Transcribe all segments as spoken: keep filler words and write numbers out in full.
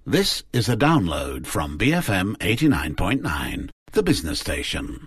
This is a download from B F M eighty-nine point nine, the business station.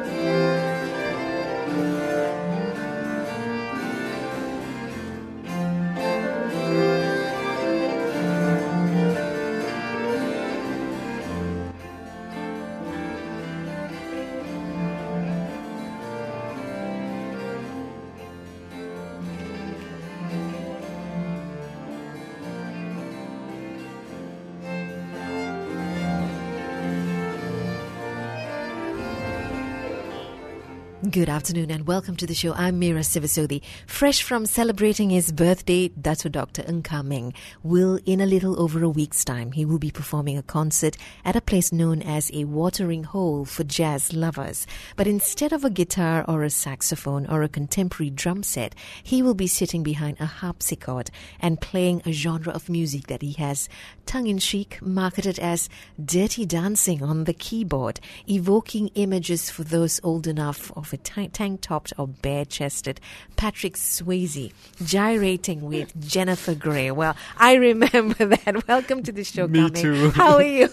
Good afternoon and welcome to the show. I'm Meera Sivasodi. Fresh from celebrating his birthday, Dato Doctor Ng Ka Meng will, in a little over a week's time, he will be performing a concert at a place known as a watering hole for jazz lovers. But instead of a guitar or a saxophone or a contemporary drum set, he will be sitting behind a harpsichord and playing a genre of music that he has tongue-in-cheek marketed as dirty dancing on the keyboard, evoking images for those old enough of a tank-topped or bare-chested Patrick Swayze gyrating with Jennifer Grey. Well, I remember that. Welcome to the show, Me Ka Meng. too. How are you?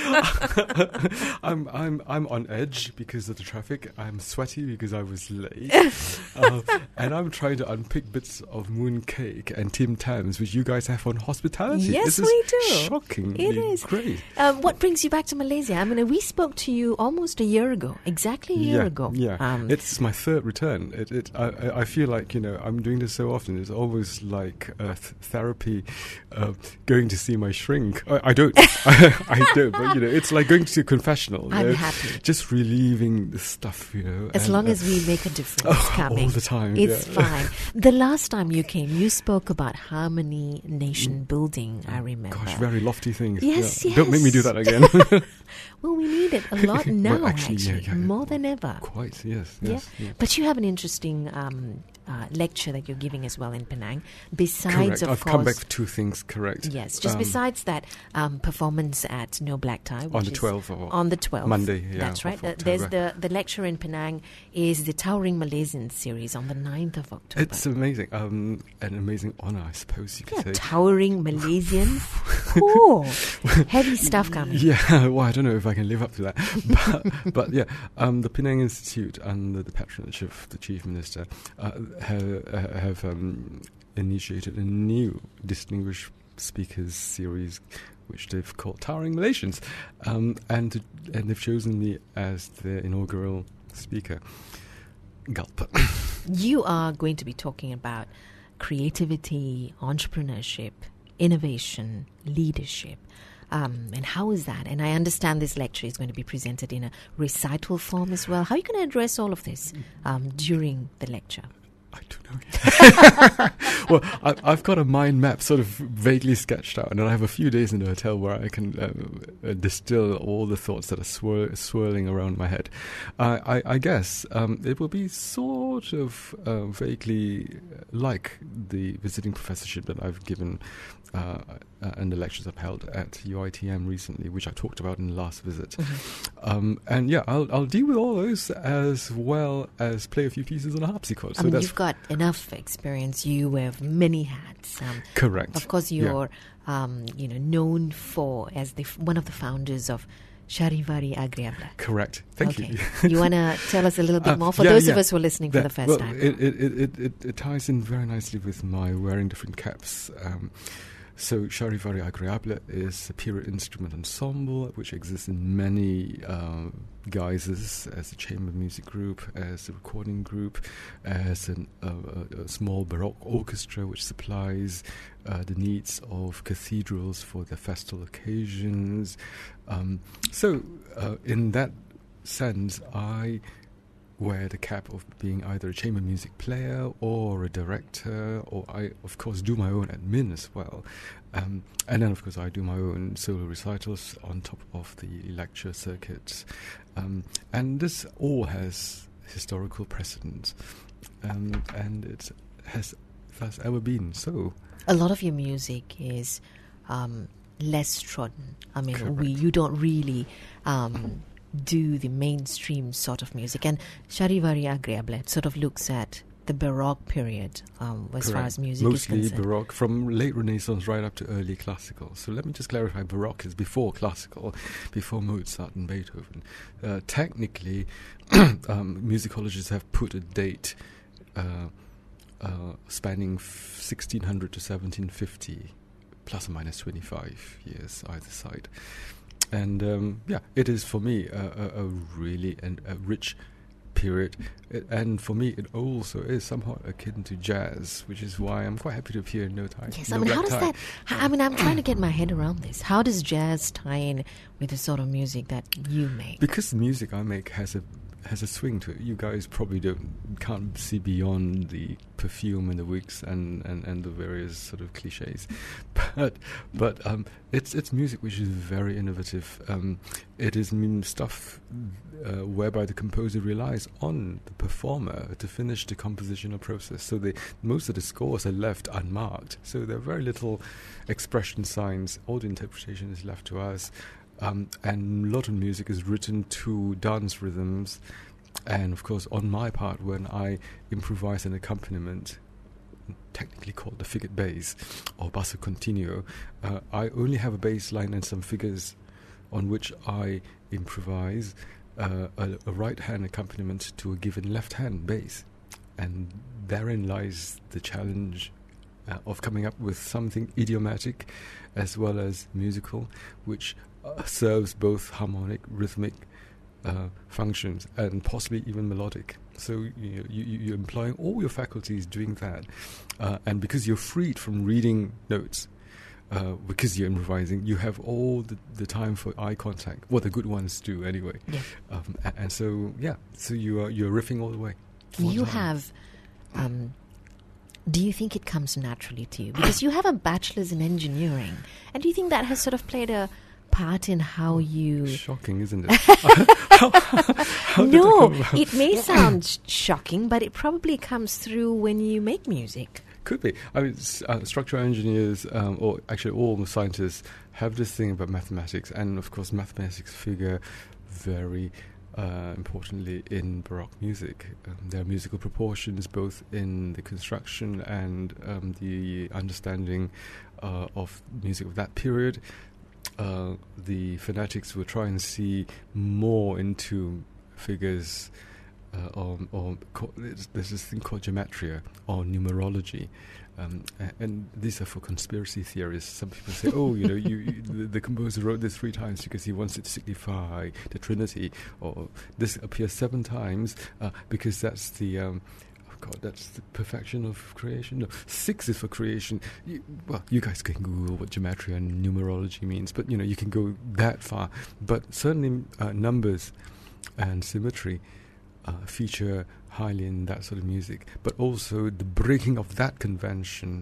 I'm I'm I'm on edge because of the traffic. I'm sweaty because I was late, uh, and I'm trying to unpick bits of mooncake and Tim Tams, which you guys have on hospitality. Yes, this we is do. Shockingly It is great. Um, what brings you back to Malaysia? I mean, we spoke to you almost a year ago, exactly a year yeah, ago. Yeah, Um, it's my third return. It, it, I, I feel like, you know, I'm doing this so often. It's almost like uh, th- therapy, uh, going to see my shrink. I, I don't, I, I don't, but, you know, it's like going to a confessional. I'm you know, happy. Just relieving the stuff, you know. As and, long uh, as we make a difference, oh, Ka Meng. all the time. It's yeah. fine. The last time you came, you spoke about harmony nation building, I remember. Gosh, very lofty things. Yes, yeah. yes. Don't make me do that again. Well, we need it a lot now, Well, actually, actually, yeah, yeah. more than ever. Quite, yes. Yeah? yes yeah. But you have an interesting um, uh, lecture that you're giving as well in Penang. Besides, Correct. of I've course, come back for two things, correct. yes, just Um, besides that um, performance at No Black Tie, which On the is twelfth of on the twelfth, Monday, yeah, that's right. of Uh, There's October. the the lecture in Penang is the Towering Malaysians series on the ninth of October. It's amazing. Um, an amazing honour, I suppose you could Yeah, say. Towering Malaysians. Cool. Heavy stuff coming. Yeah, well, I don't know if I can live up to that. But, but yeah, um, the Penang Institute, under the patronage of the Chief Minister, uh, have, uh, have um, initiated a new Distinguished Speakers series, which they've called Towering Malaysians. Um, and, and they've chosen me as their inaugural speaker. Gulp. You are going to be talking about creativity, entrepreneurship, innovation, leadership. Um, and how is that? And I understand this lecture is going to be presented in a recital form as well. How are you going to address all of this um, during the lecture? I don't know yet. Well, I, I've got a mind map sort of vaguely sketched out, and I have a few days in the hotel where I can uh, uh, distill all the thoughts that are swir- swirling around my head. Uh, I, I guess um, it will be sort of uh, vaguely like the visiting professorship that I've given uh, uh, and the lectures I've held at U I T M recently, which I talked about in the last visit. Mm-hmm. Um, and yeah, I'll, I'll deal with all those as well as play a few pieces on a harpsichord. I So mean, that's you've got enough experience. You wear many hats. Um, correct. Of course, Yeah. you're um, you know known for as the one of the founders of Charivari Agriable. Correct. Thank okay. you. You want to tell us a little bit Uh, more for yeah, those yeah. of us who are listening That- for the first well, time? It, it, it, it, it ties in very nicely with my wearing different caps. Um, so Charivari Agriable is a period instrument ensemble which exists in many uh, guises, as a chamber music group, as a recording group, as an, uh, a, a small Baroque orchestra which supplies uh, the needs of cathedrals for their festal occasions. Um, so uh, in that sense, I wear the cap of being either a chamber music player or a director, or I, of course, do my own admin as well. Um, and then, of course, I do my own solo recitals on top of the lecture circuits. Um, and this all has historical precedence, um, and it has thus ever been so. A lot of your music is um, less trodden. I mean, Correct. we you don't really um, do the mainstream sort of music. And Charivari Agriable sort of looks at the Baroque period, um, as Correct. far as music Mostly is concerned. Baroque, from late Renaissance right up to early classical. So let me just clarify, Baroque is before classical, before Mozart and Beethoven. Uh, technically, um, musicologists have put a date uh, uh, spanning f- sixteen hundred to seventeen fifty, plus or minus twenty-five years either side. And um, yeah, it is for me a, a, a really and a rich period, it, and for me it also is somewhat akin to jazz, which is why I'm quite happy to appear in No Time. Yes, no I mean, how Black does Tie. that? I mean, I'm trying to get my head around this. How does jazz tie in with the sort of music that you make? Because the music I make has a has a swing to it. You guys probably don't can't see beyond the perfume and the wigs and, and, and the various sort of cliches, but but um, it's it's music which is very innovative. Um, it is mean stuff uh, whereby the composer relies on the performer to finish the compositional process. So they most of the scores are left unmarked. So there are very little expression signs. All the interpretation is left to us. Um, and a lot of music is written to dance rhythms, and of course on my part when I improvise an accompaniment, technically called the figured bass or basso continuo, uh, I only have a bass line and some figures on which I improvise uh, a, a right hand accompaniment to a given left hand bass, and therein lies the challenge uh, of coming up with something idiomatic as well as musical, which Uh, serves both harmonic, rhythmic uh, functions and possibly even melodic. So you, you, you're employing all your faculties doing that. Uh, and because you're freed from reading notes, uh, because you're improvising, you have all the, the time for eye contact, what the good ones do anyway. Yeah. Um, and, and so, yeah, so you are, you're riffing all the way. all You the time. have... Um, do you think it comes naturally to you? Because you have a bachelor's in engineering. And do you think that has sort of played a part in how you... Shocking, isn't it? how, how did No, it, come about? it may sound sh- shocking, but it probably comes through when you make music. Could be. I mean, s- uh, structural engineers, um, or actually all the scientists, have this thing about mathematics, and of course mathematics figure very uh, importantly in Baroque music. Um, there are musical proportions both in the construction and um, the understanding uh, of music of that period. Uh, the fanatics will try and see more into figures, uh, or, or co- there's, there's this thing called gematria or numerology, um, and, and these are for conspiracy theorists. Some people say, "Oh, you know, you, you the, the composer wrote this three times because he wants it to signify the Trinity," or this appears seven times uh, because that's the um, God, that's the perfection of creation. No, six is for creation. You, well, you guys can Google what gematria and numerology means, but you know you can go that far. But certainly, uh, numbers and symmetry uh, feature highly in that sort of music. But also the breaking of that convention.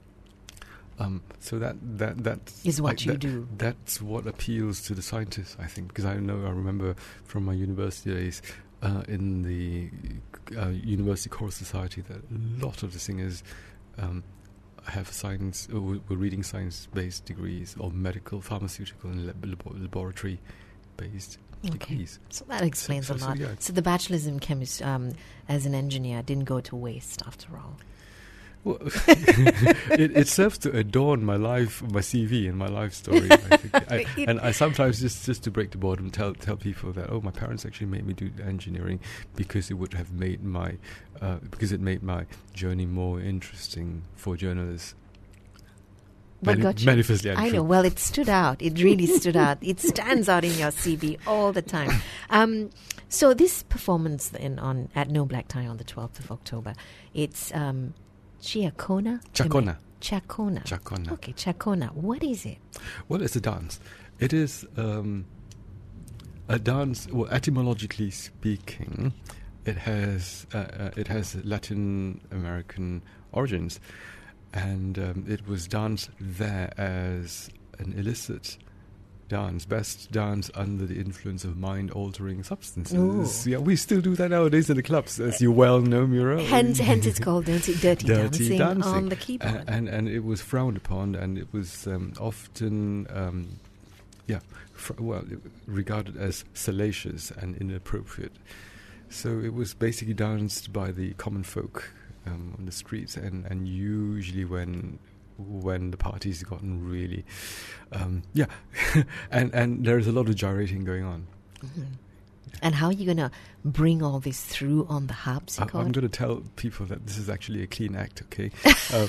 Um, so that that that Is what like you that, do. That's what appeals to the scientists, I think, because I know I remember from my university days. Uh, in the uh, University Choral Society, that a lot of the singers um, have science, or were reading science-based degrees, or medical, pharmaceutical, and lab- labo- laboratory-based Okay. degrees. So that explains So- a so- lot. so, yeah. So the bachelor's in chemistry, um, as an engineer, didn't go to waste after all. Well, it, it serves to adorn my life, my C V, and my life story. I think. I, It- and I sometimes just, just to break the boredom, tell tell people that oh, my parents actually made me do engineering because it would have made my uh, because it made my journey more interesting for journalists. What Mani- got you? manifestly I untrue. know. Well, it stood out. It really stood out. It stands out in your C V all the time. Um, so this performance in on at No Black Tie on the twelfth of October, it's um, Chiacona? Chacona. Chacona. Chacona. Okay, Chacona. What is it? Well, it's a dance. It is um, a dance. Well, etymologically speaking, it has uh, uh, it has Latin American origins, and um, it was danced there as an illicit dance, best dance under the influence of mind-altering substances. Ooh. Yeah, we still do that nowadays in the clubs, as you well know, Muriel. Hence, hence it's called dirty, dirty, Dirty dancing, dancing. on the Uh, keyboard. and and it was frowned upon, and it was um, often, um, yeah, fr- well, it, regarded as salacious and inappropriate. So it was basically danced by the common folk um, on the streets, and, and usually when when the party's gotten really, um, yeah, and and there's a lot of gyrating going on. Mm-hmm. And how are you going to bring all this through on the harpsichord? I'm going to tell people that this is actually a clean act, okay? uh,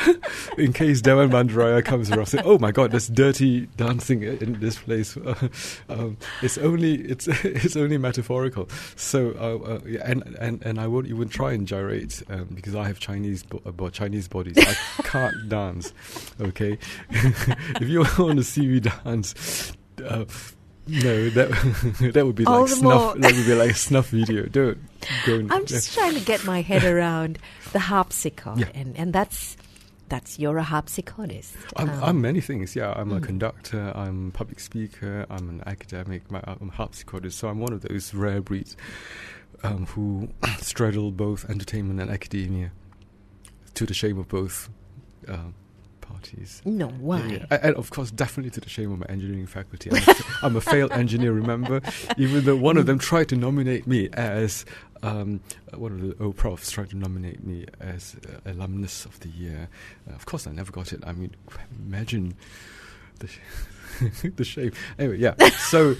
in case Dewan Bandaraya comes around and says, "Oh my God, there's dirty dancing in this place." Uh, um, it's only it's it's only metaphorical. So uh, uh, yeah, and, and and I won't even try and gyrate um, because I have Chinese bo- uh, Chinese bodies. I can't dance, okay? If you want to see me dance. Uh, No, that that would be All like the snuff. more. That would be like a snuff video. Don't go. And, I'm just trying to get my head around the harpsichord, Yeah. and and that's that's you're a harpsichordist. I'm, Um, I'm many things. Yeah, I'm a mm. conductor. I'm a public speaker. I'm an academic. My, I'm a harpsichordist. So I'm one of those rare breeds um, who straddle both entertainment and academia, to the shame of both. Uh, Parties. No, why? Yeah, yeah. And of course, definitely to the shame of my engineering faculty. I'm a, I'm a failed engineer, remember? Even though one of them tried to nominate me as, um, one of the old profs tried to nominate me as uh, alumnus of the year. Uh, of course, I never got it. I mean, imagine the, sh- the shame. Anyway, yeah. So,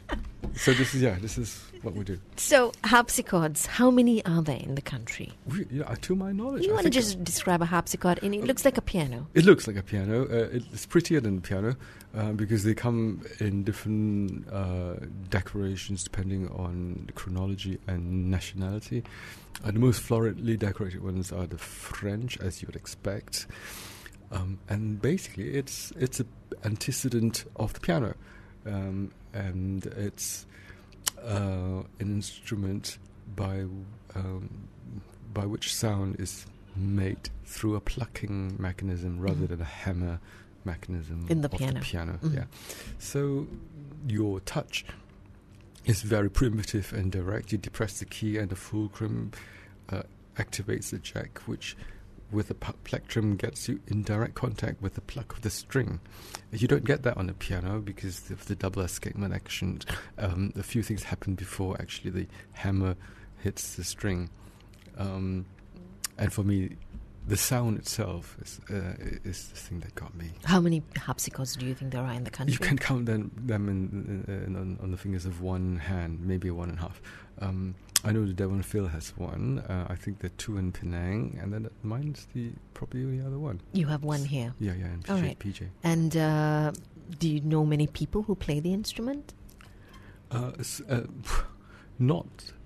so this is, yeah, this is what we do. So harpsichords, how many are there in the country? We, yeah, to my knowledge, You I want to think just describe a harpsichord, and it looks like a piano. it looks like a piano. Uh, it's prettier than a piano uh, because they come in different uh, decorations depending on the chronology and nationality. Uh, the most floridly decorated ones are the French, as you would expect. Um, and basically, it's it's an antecedent of the piano, um, and it's uh, an instrument by um, by which sound is made through a plucking mechanism rather Mhm. than a hammer mechanism In the of piano. the piano. Mhm. Yeah. So your touch is very primitive and direct. You depress the key and the fulcrum uh, activates the jack, which with the pu- plectrum gets you in direct contact with the pluck of the string. You don't get that on the piano because of the double escapement action. Um, a few things happen before actually the hammer hits the string. Um, and for me, the sound itself is uh, is the thing that got me. How many harpsichords do you think there are in the country? You can count them, them in, in, in, on, on the fingers of one hand, maybe one and a half. Um, I know the Devon Phil has one. Uh, I think there are two in Penang, and then mine's the probably the other one. You have one here. Yeah, yeah, in P J. All right. P J. And uh, do you know many people who play the instrument? Uh, s- uh, not,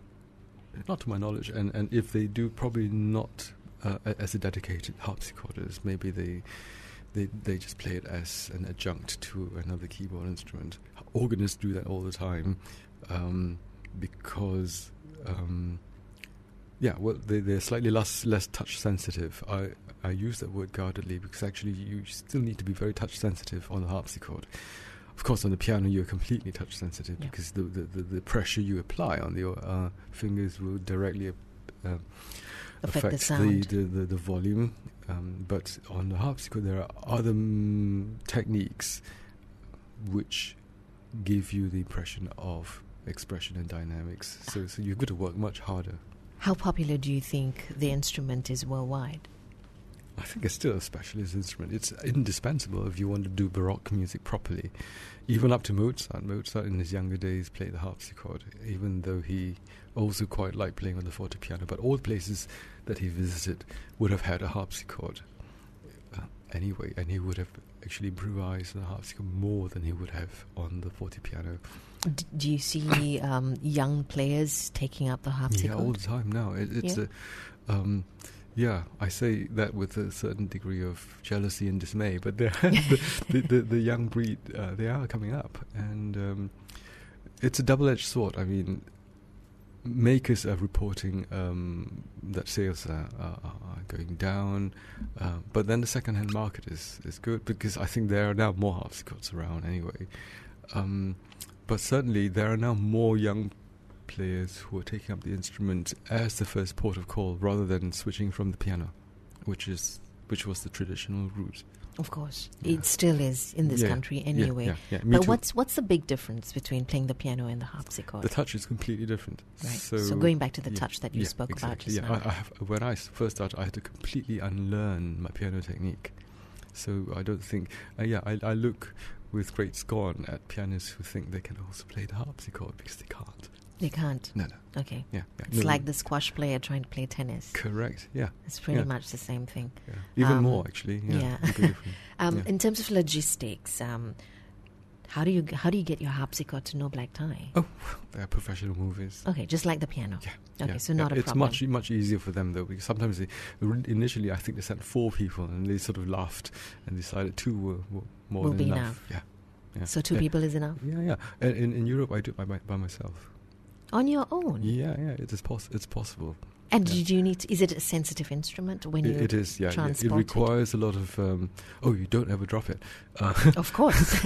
not to my knowledge, and, and if they do, probably not uh, a- as a dedicated harpsichordist. Maybe they, they they just play it as an adjunct to another keyboard instrument. Organists do that all the time, um, because um, yeah, well, they they're slightly less less touch sensitive. I I use that word guardedly because actually you still need to be very touch sensitive on the harpsichord. Of course, on the piano you're completely touch sensitive Yeah. because the, the, the, the pressure you apply on your uh, fingers will directly uh, Affect the affect sound. the, the, the volume. Um, but on the harpsichord there are other mm, techniques which give you the impression of expression and dynamics. So, so you've got to work much harder. How popular do you think the instrument is worldwide? I think it's still a specialist instrument. It's indispensable if you want to do Baroque music properly. Even up to Mozart. Mozart in his younger days played the harpsichord, even though he also quite liked playing on the fortepiano. But all places that he visited would have had a harpsichord uh, anyway, and he would have actually improvised on the harpsichord more than he would have on the fortepiano. D- do you see um, young players taking up the harpsichord? Yeah, all the time now. It, it's Yeah. a... Um, Yeah, I say that with a certain degree of jealousy and dismay, but they're the, the, the, the young breed, uh, they are coming up, and um, it's a double-edged sword. I mean, makers are reporting um, that sales are, are, are going down, uh, but then the second-hand market is, is good because I think there are now more harpsichords around anyway. Um, but certainly there are now more young players who are taking up the instrument as the first port of call rather than switching from the piano, which is which was the traditional route. Of course. Yeah. It still is in this Yeah, country yeah, anyway. Yeah, yeah, me But too. what's what's the big difference between playing the piano and the harpsichord? The touch is completely different. Right. So, So going back to the yeah, touch that you yeah, spoke about exactly. just yeah, now. I, I have, when I s- first started, I had to completely unlearn my piano technique. So I don't think, uh, yeah, I, I look with great scorn at pianists who think they can also play the harpsichord because they can't. They can't. No, no. Okay. Yeah, yeah. It's no, like the squash player trying to play tennis. Correct. Yeah. It's pretty yeah. much the same thing. yeah. Even Um, more, actually. Yeah. yeah. it'd be different. Um, Yeah. In terms of logistics, um, how do you how do you get your harpsichord to No Black Tie? Oh, they're professional movies. Okay, just like the piano. Yeah. Okay, yeah, so yeah. not a it's problem. much much easier for them though, because sometimes they initially I think they sent four people and they sort of laughed and decided two were, were more Will than be enough. enough. Yeah. yeah. So two yeah. people is enough Yeah, yeah. And in, in Europe, I do it by, by, by myself. on your own. Yeah, yeah. It is poss- It's possible. And yeah. did you need? To, is it a sensitive instrument when you? It, it is. Yeah, yeah. It transport it? requires a lot of. Um, oh, you don't ever drop it. Uh, Of course.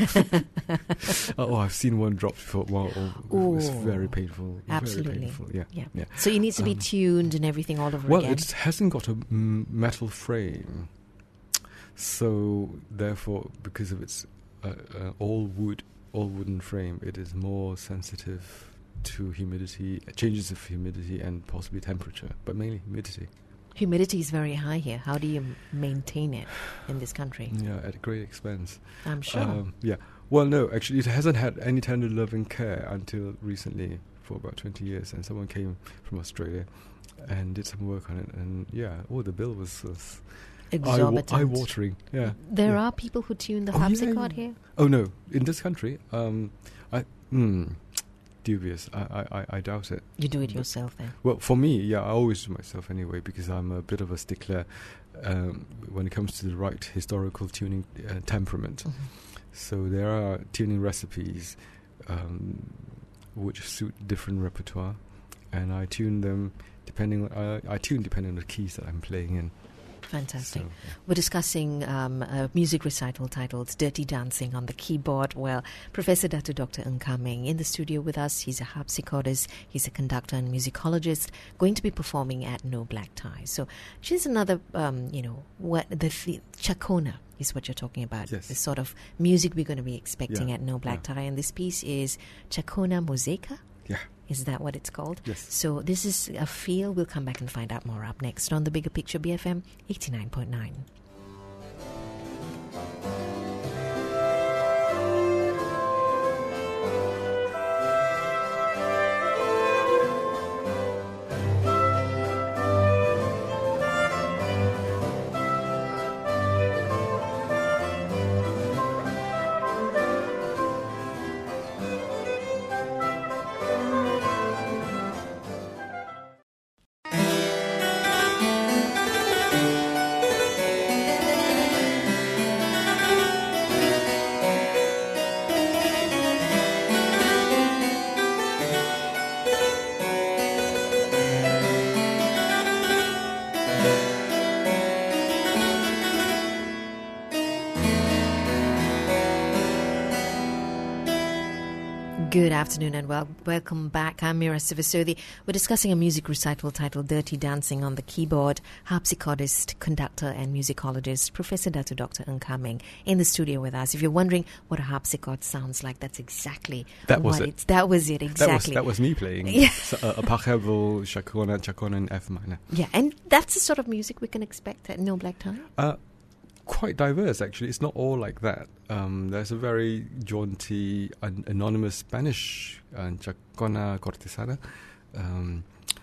oh, I've seen one drop before. Wow, oh, it's Ooh. very painful. Absolutely. Very painful. Yeah, Yeah. yeah. So it needs to be Um, tuned and everything all over Well, again. it hasn't got a mm, metal frame, so therefore, because of its uh, uh, all wood, all wooden frame, it is more sensitive to humidity, changes of humidity, and possibly temperature, but mainly humidity. Humidity is very high here. How do you m- maintain it in this country? Yeah, at a great expense. I'm sure. Um, yeah. Well, no, actually, it hasn't had any tender loving care until recently, for about twenty years. And someone came from Australia and did some work on it. And yeah, oh, the bill was, was Exorbitant. eye watering. Yeah. There yeah. are people who tune the Oh, yeah, harpsichord yeah. here. Oh no, in this country, um, I hmm, dubious. I, I, I- I doubt it. You do it But- yourself then. Well, for me, yeah, I always do myself anyway because I'm a bit of a stickler um, when it comes to the right historical tuning uh, temperament. Mhm. So there are tuning recipes um, which suit different repertoire, and I tune them depending on I, I tune depending on the keys that I'm playing in. Fantastic. So, We're discussing um, a music recital titled Dirty Dancing on the keyboard. Well, Professor Datu Doctor Ng Ka Meng in the studio with us. He's a harpsichordist, he's a conductor and musicologist, going to be performing at No Black Tie. So she's another, um, you know, what the th- Chakona is what you're talking about. Yes. The sort of music we're going to be expecting Yeah, at No Black yeah. Tie. And this piece is Chakona Muzika. yeah. Is that what it's called? Yes. So this is a feel. We'll come back and find out more up next on The Bigger Picture, B F M eighty-nine point nine. Good afternoon and wel- welcome back. I'm Mira Sivasodi. We're discussing a music recital titled Dirty Dancing on the keyboard. Harpsichordist, conductor and musicologist Professor Datu Doctor Ng Ka Meng in the studio with us. If you're wondering what a harpsichord sounds like, that's exactly That was what it. it's. That was it, That was exactly. that was me playing. Yeah. So, uh, a Pachelbel, Chacona, Chacona, and F minor. Yeah, and that's the sort of music we can expect at No Black Tie. Uh, quite diverse, actually. It's not all like that. Um, there's a very jaunty, an- anonymous Spanish uh, Chacona Cortesana, um,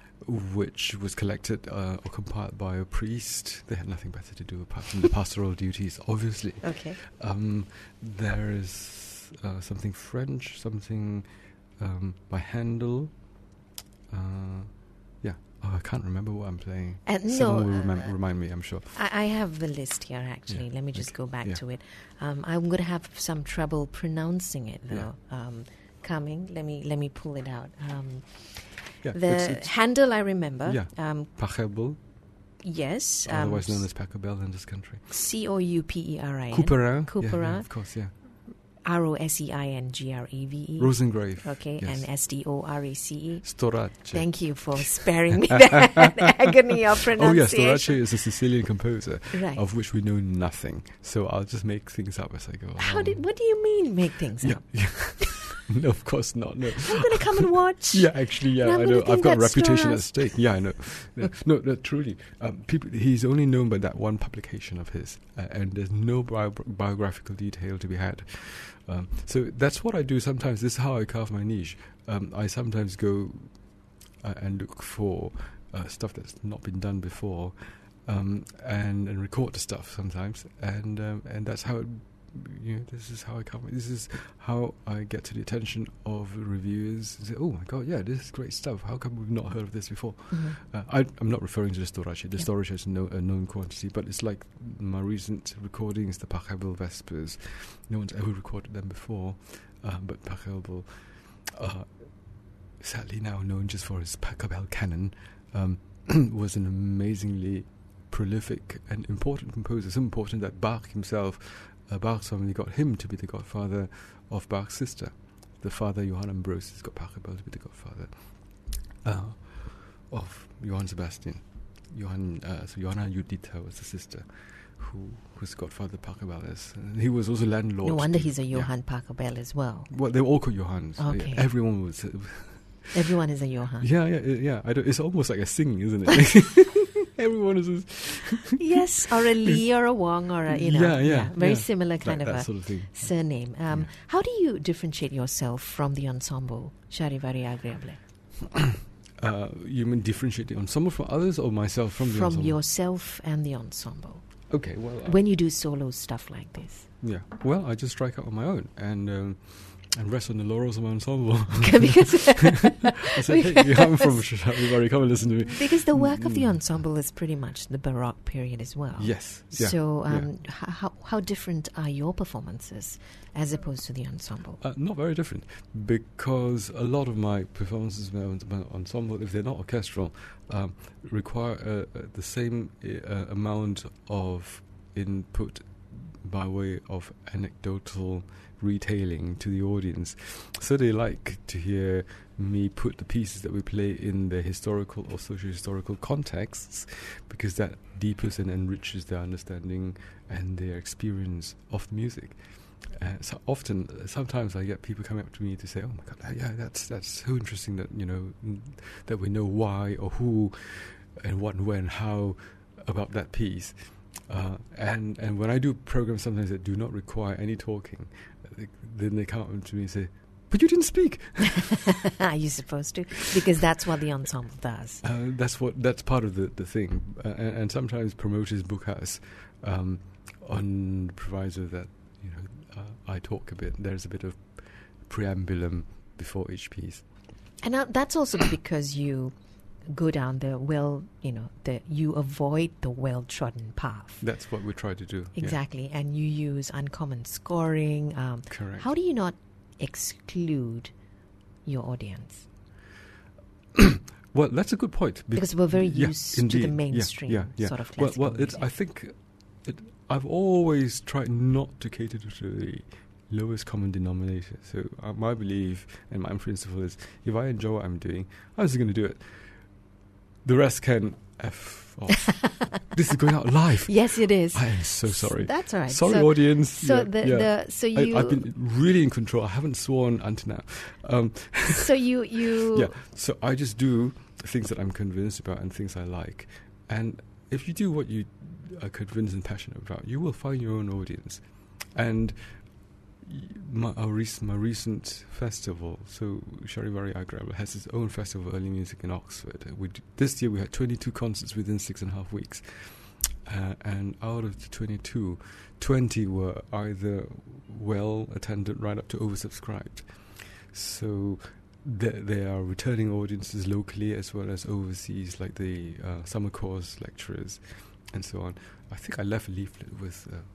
which was collected uh, or compiled by a priest. They had nothing better to do apart from the pastoral duties, obviously. Okay. Um, there is uh, something French, something um, by Handel. Uh, yeah. Oh, I can't remember what I'm playing. Uh, no, Someone will uh, remem- remind me, I'm sure. I, I have the list here, actually. Yeah, Let me just okay. go back Yeah. to it. Um, I'm going to have some trouble pronouncing it, though. Yeah. Um, coming, let me let me pull it out. Um, Yeah, the it's- it's handle I remember. Yeah. Um, Pachelbel, yes. Um, otherwise known as Pachelbel in this country. C O U P E R I N. Couperin. Couperin. Yeah, yeah, of course, yeah. R O S E I N G R E V E. Rosengrave. Okay, yes. and S T O R A C E. Storace. Thank you for sparing me that agony of Oh pronunciation. yes, Storace is a Sicilian composer, Right. of which we know nothing. So I'll just make things up as I go along. How did? What do you mean make things Yeah, up? yeah. No, of course not. No. I'm going to come and watch. Yeah, actually, yeah, And I'm I gonna know. I've think got a that's reputation at Storace. stake. Yeah, I know. No, no, no truly. Um, people, he's only known by that one publication of his, uh, and there's no bio- biographical detail to be had. Um, so that's what I do sometimes. This is how I carve my niche. Um, I sometimes go uh, and look for uh, stuff that's not been done before, um, and, and record the stuff sometimes, and um, and that's how it. You know, this is how I come. This is how I get to the attention of reviewers. Say, "Oh my God, yeah, this is great stuff. How come we've not heard of this before?" Mm-hmm. Uh, I, I'm not referring to the Storace. The Yeah. Storace is no, a known quantity, but it's like my recent recordings, the Pachelbel Vespers. No one's ever recorded them before, uh, but Pachelbel, uh, sadly now known just for his Pachelbel canon, um, was an amazingly prolific and important composer. So important that Bach himself. Uh, Bach's family got him to be the godfather of Bach's sister. The father, Johann Ambrosius, got Pachelbel to be the godfather uh, of Johann Sebastian. Johann, uh, so Johanna Juditha was the sister who was godfather Pachelbel is. And he was also landlord. No wonder to- he's a yeah. Johann Pachelbel as well. Well, they were all called Johanns. Okay. Everyone was. Uh, Everyone is a Johann. yeah, yeah, yeah. I don't, it's almost like a sing, isn't it? Everyone is. A, Yes, or a Lee or a Wong or a, you know. Yeah, yeah, very yeah. similar kind that, of that a sort of thing. surname. Um, Yeah. How do you differentiate yourself from the ensemble, Charivari Agreeable? Uh, you mean differentiate the ensemble from others, or myself from the From ensemble? yourself and the ensemble. Okay, well, uh, When you do solo stuff like this. yeah. Well, I just strike out on my own and um, and rest on the laurels of my ensemble. because I say, hey, I'm from Charivari, come and listen to me. because the work of the Mm. ensemble is pretty much the Baroque period as well. Yes. Yeah, So, yeah. um, h- how how different are your performances as opposed to the ensemble? Uh, not very different, because a lot of my performances, my, en- my ensemble, if they're not orchestral, um, require uh, uh, the same uh, amount of input by way of anecdotal retailing to the audience. So they like to hear me put the pieces that we play in their historical or socio-historical contexts, because that deepens and enriches their understanding and their experience of the music. Uh, so often, uh, sometimes I get people coming up to me to say, "Oh my God, yeah, that's that's so interesting that you know n- that we know why or who, and what and when, how about that piece." Uh, and and when I do programs sometimes that do not require any talking, uh, they, then they come up to me and say, "But you didn't speak." Are you supposed to? Because that's what the ensemble does. Uh, that's what that's part of the the thing, uh, and, and sometimes promoters book us um, on the proviso that you know uh, I talk a bit. There's a bit of preambulum before each piece. And now that's also because you go down the well, you know, the you avoid the well-trodden path. That's what we try to do. yeah. Exactly, and you use uncommon scoring. Um, Correct. how do you not exclude your audience? Well, that's a good point. Be- Because we're very yeah, used to indeed. the Yeah, mainstream yeah, yeah. sort of Well, classical well, it's, music. I think it, I've always tried not to cater to the lowest common denominator. So uh, my belief and my principle is, if I enjoy what I'm doing, I'm just going to do it. The rest can F off. This is going out live. Yes, it is. I am so sorry. That's all right. Sorry, so, audience. so yeah, the, yeah. the so you I, I've been really in control. I haven't sworn until now. Um, so you you yeah, so I just do things that I'm convinced about and things I like. And if you do what you are convinced and passionate about, you will find your own audience. And y- my, our rec- my recent festival, so Charivari Agreeable has its own festival of early music in Oxford. We d- this year we had twenty-two concerts within six and a half weeks. Uh, and out of the twenty-two, twenty were either well attended right up to oversubscribed. So th- there are returning audiences locally as well as overseas, like the uh, summer course lecturers and so on. I think I left a leaflet with uh,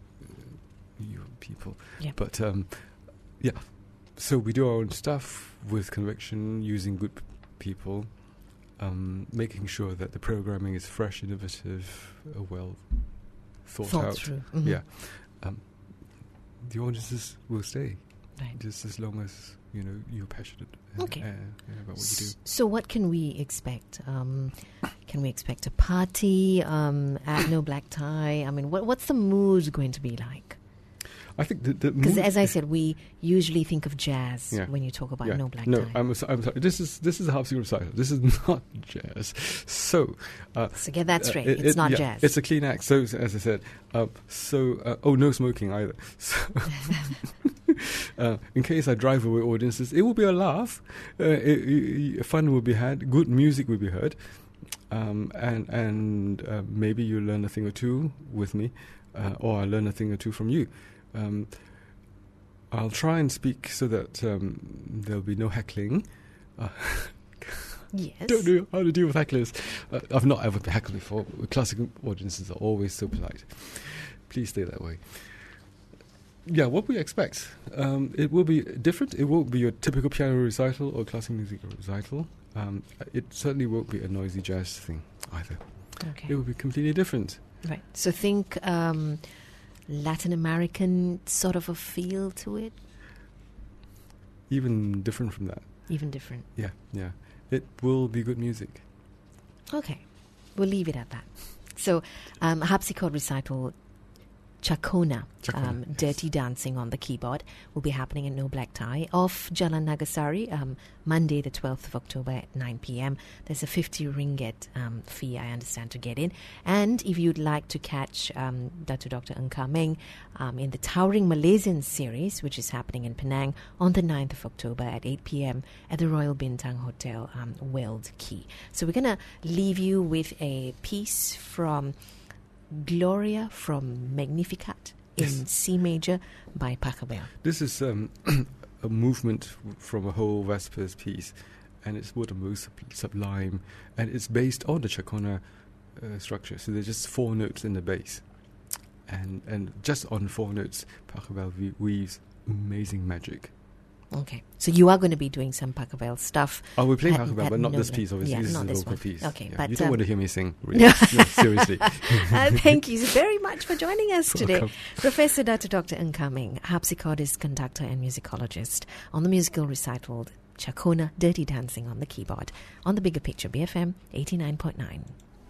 you people. Yeah. But um, yeah, so we do our own stuff with conviction, using good p- people, um, making sure that the programming is fresh, innovative, uh, well thought, thought out. through. Mhm. Yeah. Um, the audiences will stay. Right. Just as long as, you know, you're passionate uh, Okay. uh, about what you do. So what can we expect? Um, can we expect a party um, at No Black Tie? I mean, what, what's the mood going to be like? I think the, the Because mood- as I said, we usually think of jazz Yeah. when you talk about Yeah. No Black no, Tie. I'm, so- I'm sorry. This is this is a harpsichord recital. This is not jazz. So, uh, so get that uh, straight. it- it's it- not yeah, jazz. It's a clean act. So, so as I said, uh, so uh, oh, no smoking either. So, uh, in case I drive away audiences, it will be a laugh. Uh, it, it, fun will be had. Good music will be heard, um, and and uh, maybe you learn a thing or two with me, uh, or I learn a thing or two from you. Um, I'll try and speak so that um, there'll be no heckling. Uh, yes. don't know how to deal with hecklers. Uh, I've not ever been heckled before. Classical audiences are always so polite. Please stay that way. Yeah, what we expect. Um, it will be different. It won't be your typical piano recital or classical music recital. Um, it certainly won't be a noisy jazz thing either. Okay. It will be completely different. Right. So think um, Latin American sort of a feel to it. Even different from that. Even different. Yeah, yeah. It will be good music. Okay. We'll leave it at that. So um, harpsichord recital Chakona, Chakona, um, yes. Dirty Dancing on the keyboard, will be happening in No Black Tie off Jalan Nagasari, um, Monday the twelfth of October at nine p.m. There's a fifty ringgit um, fee, I understand, to get in. And if you'd like to catch um, Dato Doctor Ng Ka Meng um, in the Towering Malaysian series, which is happening in Penang on the ninth of October at eight p.m. at the Royal Bintang Hotel, um, Weld Key. So we're going to leave you with a piece from Gloria from Magnificat in Yes. C major by Pachelbel. This is um, a movement from a whole Vespers piece, and it's what the most sub- sublime, and it's based on the Chakona uh, structure. So there's just four notes in the bass, and and just on four notes, Pachelbel we- weaves amazing magic. Okay, so you are going to be doing some Pachelbel stuff. I will play at- Pachelbel, at but not this Nova. piece. Obviously, Yeah, this is not a this vocal one. piece. Okay, Yeah, but, you don't um, want to hear me sing, really. No, seriously. uh, thank you very much for joining us today. Welcome. Professor Dato Doctor Ng Ka Meng, harpsichordist, conductor and musicologist, on the musical recital Chakona, Dirty Dancing on the keyboard, on the Bigger Picture, B F M eighty-nine point nine.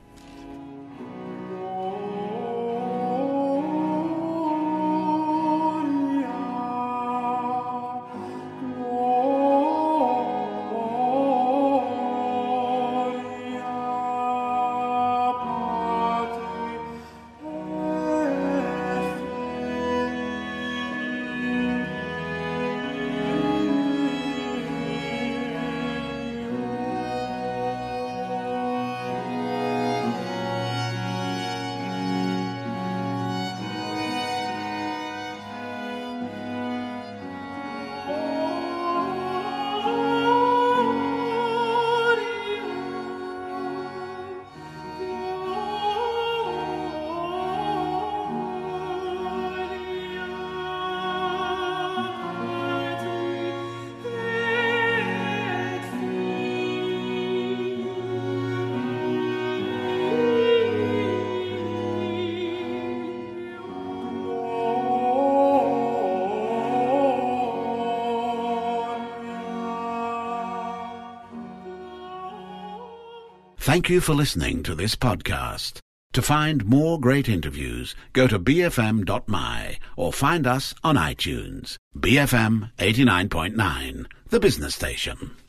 Thank you for listening to this podcast. To find more great interviews, go to b f m dot m y or find us on iTunes. B F M eighty-nine point nine, the business station.